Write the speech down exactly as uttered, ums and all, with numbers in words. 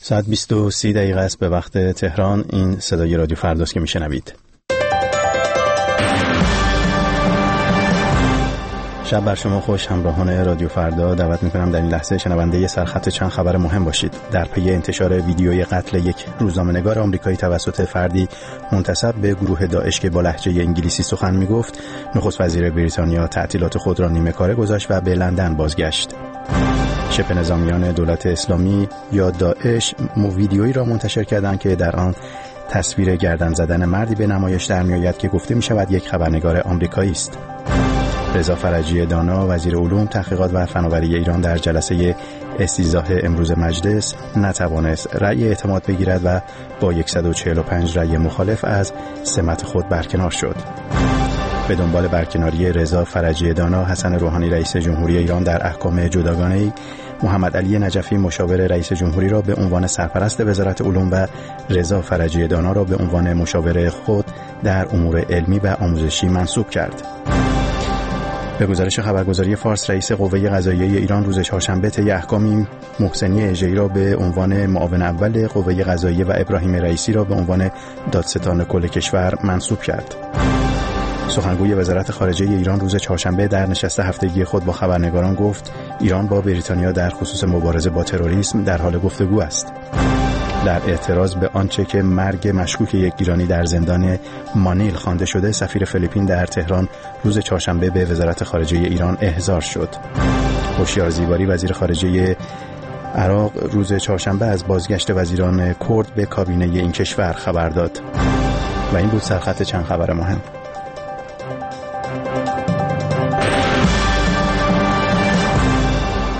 ساعت بیست و سی دقیقه است به وقت تهران. این صدای رادیو فرداست که میشنوید. شب بر شما خوش همراهان رادیو فردا. دعوت میکنم در این لحظه شنونده سرخط چند خبر مهم باشید. در پی انتشار ویدیوی قتل یک روزنامه‌نگار آمریکایی توسط فردی منتسب به گروه داعش که با لهجه انگلیسی سخن میگفت، نخست وزیر بریتانیا تعطیلات خود را نیمه کاره گذاشت و به لندن بازگشت. شبه نظامیان دولت اسلامی یا داعش ویدیویی را منتشر کردند که در آن تصویر گردن زدن مردی به نمایش در می‌آید که گفته می‌شود یک خبرنگار آمریکایی است. رضا فرجی دانا وزیر علوم، تحقیقات و فناوری ایران در جلسه استیضاح امروز مجلس نتوانست رأی اعتماد بگیرد و با صد و چهل و پنج رأی مخالف از سمت خود برکنار شد. به دنبال برکناری رضا فرجی دانا، حسن روحانی رئیس جمهوری ایران در احکام جداگانه‌ای محمد علی نجفی مشاور رئیس جمهوری را به عنوان سرپرست وزارت علوم و رضا فرجی دانا را به عنوان مشاور خود در امور علمی و آموزشی منصوب کرد. به گزارش خبرگزاری فارس، رئیس قوه قضاییه ایران روز چهارشنبه طی احکامی محسنی اژه‌ای را به عنوان معاون اول قوه قضاییه و ابراهیم رئیسی را به عنوان دادستان کل کشور منصوب کرد. سخنگوی وزارت خارجه ایران روز چهارشنبه در نشست هفتگی خود با خبرنگاران گفت ایران با بریتانیا در خصوص مبارزه با تروریسم در حال گفتگو است. در اعتراض به آنچه که مرگ مشکوک یک ایرانی در زندان مانیل خوانده شده، سفیر فیلیپین در تهران روز چهارشنبه به وزارت خارجه ایران احضار شد. هوشیار زیباری وزیر خارجه عراق روز چهارشنبه از بازگشت وزیران کرد به کابینه این کشور خبر داد. و این بود سرخط چند خبر مهم.